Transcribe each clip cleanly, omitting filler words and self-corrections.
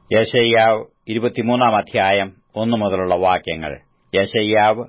യെശയ്യാവ് 23 അധ്യായം 1 മുതലുള്ള വാക്യങ്ങൾ. യെശയ്യാവ്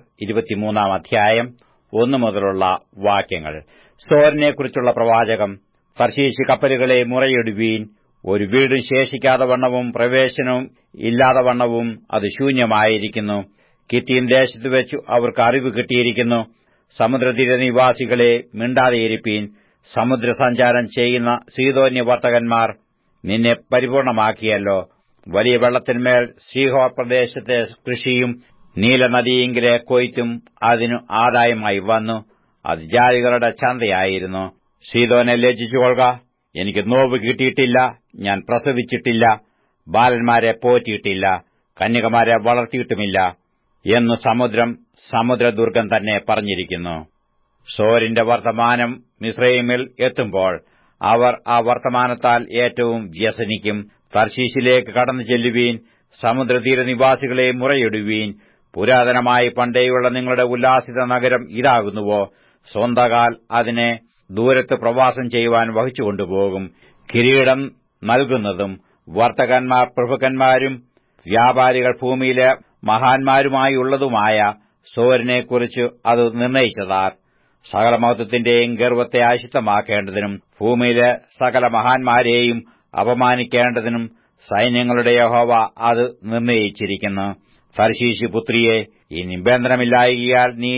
23 അധ്യായം 1 മുതലുള്ള വാക്യങ്ങൾ. സോരിനെക്കുറിച്ചുള്ള പ്രവാചകം. തർശീശ് കപ്പലുകളെ മുറയിടുവീൻ. ഒരു വീടും ശേഷിക്കാതെ വണ്ണവും പ്രവേശനവും ഇല്ലാതെ വണ്ണവും അത് ശൂന്യമായിരിക്കുന്നു. കിത്തീം ദേശത്തുവെച്ചു അവർക്ക് അറിവ് കിട്ടിയിരിക്കുന്നു. സമുദ്രതീരനിവാസികളെ മിണ്ടാതെയിരിപ്പീൻ. സമുദ്രസഞ്ചാരം ചെയ്യുന്ന സീദോന്യ വർത്തകന്മാർ, നിന്നെ പരിപൂർണമാക്കിയല്ലോ. വലിയ വെള്ളത്തിന്മേൽ സീഹോർ പ്രദേശത്തെ കൃഷിയും നീലനദിയിങ്കിലെ കൊയ്ത്തും അതിനു ആദായമായി വന്നു. അത് ജാതികളുടെ ചന്തയായിരുന്നു. സീദോനെ ലജ്ജിച്ചുകൊള്ളുക. എനിക്ക് നോവ് കിട്ടിയിട്ടില്ല, ഞാൻ പ്രസവിച്ചിട്ടില്ല, ബാലന്മാരെ പോറ്റിയിട്ടില്ല, കന്യകമാരെ വളർത്തിയിട്ടുമില്ല എന്നു സമുദ്രം സമുദ്രദുർഗം തന്നെ പറഞ്ഞിരിക്കുന്നു. സോരിന്റെ വർത്തമാനം മിസ്രയീമിൽ എത്തുമ്പോൾ അവർ ആ വർത്തമാനത്താൽ ഏറ്റവും വ്യസനിക്കും. തർശീശിലേക്ക് കടന്നു ചെല്ലുവീൻ. സമുദ്രതീരനിവാസികളെ മുറയിടുവീൻ. പുരാതനമായി പണ്ടേയുള്ള നിങ്ങളുടെ ഉല്ലാസിത നഗരം ഇതാകുന്നുവോ? സ്വന്തകാൽ അതിനെ ദൂരത്ത് പ്രവാസം ചെയ്യുവാൻ വഹിച്ചുകൊണ്ടുപോകും. കിരീടം നൽകുന്നതും വർത്തകന്മാർ പ്രഭുക്കന്മാരും വ്യാപാരികൾ ഭൂമിയിലെ മഹാന്മാരുമായുള്ളതുമായ സോരിനെക്കുറിച്ച് അത് നിർണയിച്ചതാർ. സകല മഹത്വത്തിന്റെയും ഗർവത്തെ അശുദ്ധമാക്കേണ്ടതിനും ഭൂമിയിലെ സകല മഹാന്മാരെയും അപമാനിക്കേണ്ടതിനും സൈന്യങ്ങളുടെ യഹോവ അത് നിർണയിച്ചിരിക്കുന്നു. തർശീശ് പുത്രിയെ, ഈ നിബന്ധനമില്ലായകയാൽ നീ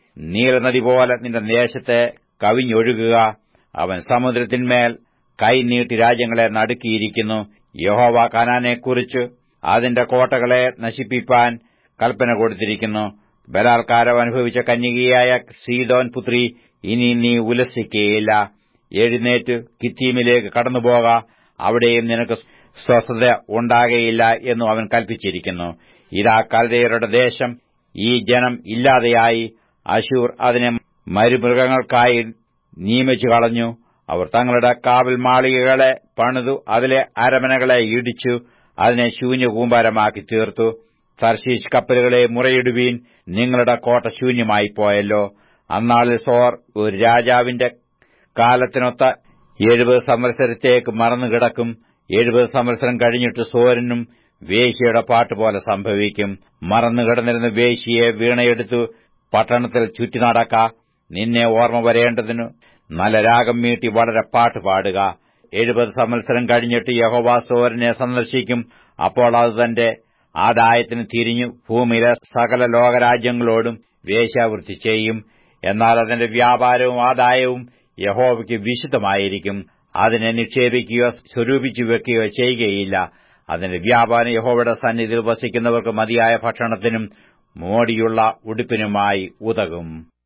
നീലനദി പോലെ നിന്റെ ദേശത്തെ കവിഞ്ഞൊഴുകുക. അവൻ സമുദ്രത്തിന്മേൽ കൈ നീട്ടി രാജ്യങ്ങളെ നടുക്കിയിരിക്കുന്നു. യഹോവ കനാനെക്കുറിച്ച് അതിന്റെ കോട്ടകളെ നശിപ്പിപ്പാൻ കൽപ്പന കൊടുത്തിരിക്കുന്നു. ബലാത്കാരം അനുഭവിച്ച കന്യകയായ സീദോൻ പുത്രി, ഇനി നീ ഉല്ലസിക്കുകയില്ല. എഴുന്നേറ്റ് കിത്തീമിലേക്ക് കടന്നുപോക, അവിടെയും നിനക്ക് സ്വസ്ഥത ഉണ്ടാകയില്ല എന്നു അവൻ കൽപ്പിച്ചിരിക്കുന്നു. ഇതാ കൽദയരുടെ ദേശം, ഈ ജനം ഇല്ലാതെയായി. അശൂർ അതിനെ മരുമൃഗങ്ങൾക്കായി നിയമിച്ചു കളഞ്ഞു. അവർ തങ്ങളുടെ കാവൽ മാളികകളെ പണിതു, അതിലെ അരമനകളെ ഇടിച്ചു, അതിനെ ശൂന്യകൂമ്പാരമാക്കി തീർത്തു. തർശീശ് കപ്പലുകളെ മുറയിടുവീൻ. നിങ്ങളുടെ കോട്ട ശൂന്യമായിപ്പോയല്ലോ. അന്നാളിൽ സോർ ഒരു രാജാവിന്റെ കാലത്തിനൊത്ത 70 സംവത്സരത്തേക്ക് മറന്നുകിടക്കും. 70 സംവത്സരം കഴിഞ്ഞിട്ട് സോരിനും വേശ്യയുടെ പാട്ടുപോലെ സംഭവിക്കും. മറന്നുകിടന്നിരുന്ന വേശ്യയെ വീണയെടുത്തു പട്ടണത്തിൽ ചുറ്റി നടക്ക. നിന്നെ ഓർമ്മ വരേണ്ടതിനു നല്ല രാഗം മീട്ടി വളരെ പാട്ടുപാടുക. 70 സംവത്സരം കഴിഞ്ഞിട്ട് യഹോവ സോരിനെ സന്ദർശിക്കും. അപ്പോൾ അത് തന്റെ ആദായത്തിന് തിരിഞ്ഞു ഭൂമിയിലെ സകല ലോകരാജ്യങ്ങളോടും വേശ്യാവൃത്തി ചെയ്യും. എന്നാൽ അതിന്റെ വ്യാപാരവും ആദായവും യഹോവയ്ക്ക് വിശുദ്ധമായിരിക്കും. അതിനെ നിക്ഷേപിക്കുകയോ സ്വരൂപിച്ചു വെക്കുകയോ ചെയ്യുകയില്ല. അതിന്റെ വ്യാപാരം യഹോവയുടെ സന്നിധിയിൽ വസിക്കുന്നവർക്ക് മതിയായ ഭക്ഷണത്തിനും മോടിയുള്ള ഉടുപ്പിനുമായി ഉതകും.